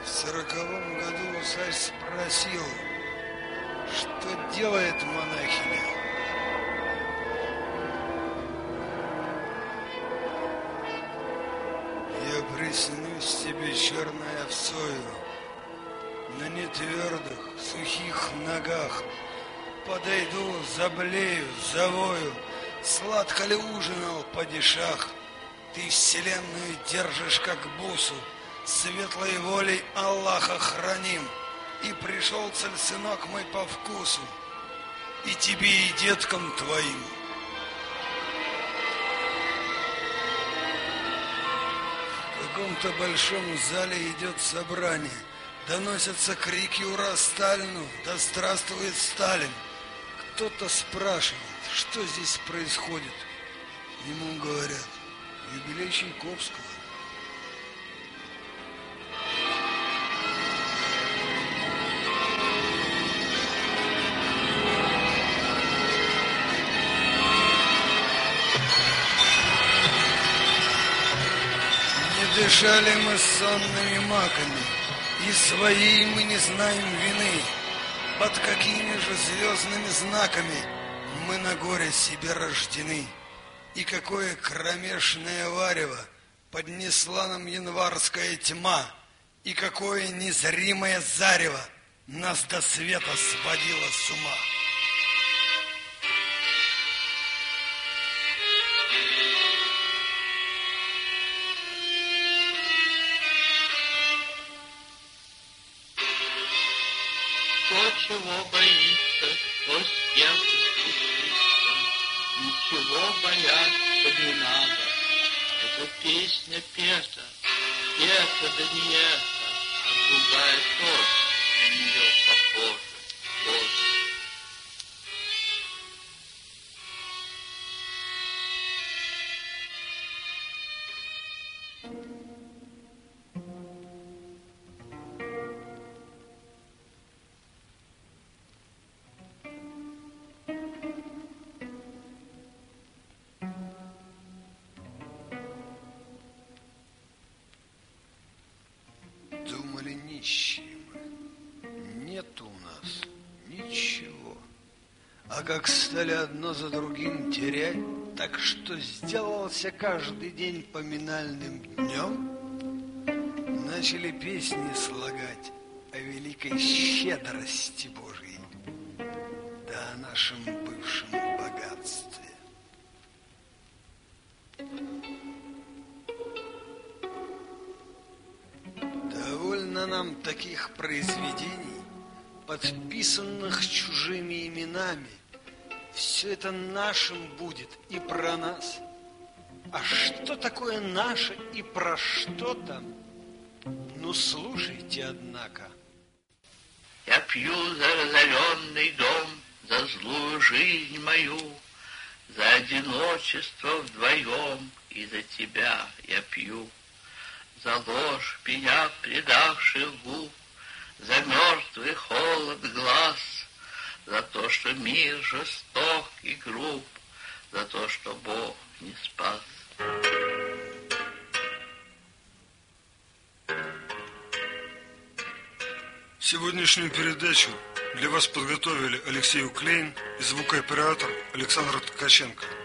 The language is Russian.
В 40-м году царь спросил, что делает монахиня. Я приснюсь тебе черной овцою, на нетвердых, сухих ногах. Подойду, заблею, завою, сладко ли ужинал падишах? Ты вселенную держишь как бусу, светлой волей Аллаха храним. И пришел цель, сынок мой, по вкусу, и тебе, и деткам твоим. В каком-то большом зале идет собрание. Доносятся крики «Ура Сталину! Да здравствует Сталин!» Кто-то спрашивает, что здесь происходит. Ему говорят: юбилей Чайковского. Не дышали мы сонными маками, и своей мы не знаем вины. Под какими же звездными знаками мы на горе себе рождены? И какое кромешное варево поднесла нам январская тьма, и какое незримое зарево нас до света сводило с ума. Чего боится, то с кем случится, ничего бояться не надо. Эта песня пета, да не это, а другая тоже на нее похожа, Боже. Думали, нищие мы, нет у нас ничего. А как стали одно за другим терять, так что сделался каждый день поминальным днем, начали песни слагать о великой щедрости Божьей, да о нашем бывшем богатстве. Довольно нам таких произведений, подписанных чужими именами. Все это нашим будет и про нас. А что такое наше и про что там? Ну, слушайте, однако. Я пью за разоренный дом, за злую жизнь мою, за одиночество вдвоем, и за тебя я пью. За ложь меня предавших губ, за мертвый холод глаз, за то, что мир жесток и груб, за то, что Бог не спас. Сегодняшнюю передачу для вас подготовили Алексей Уклейн и звукооператор Александр Ткаченко.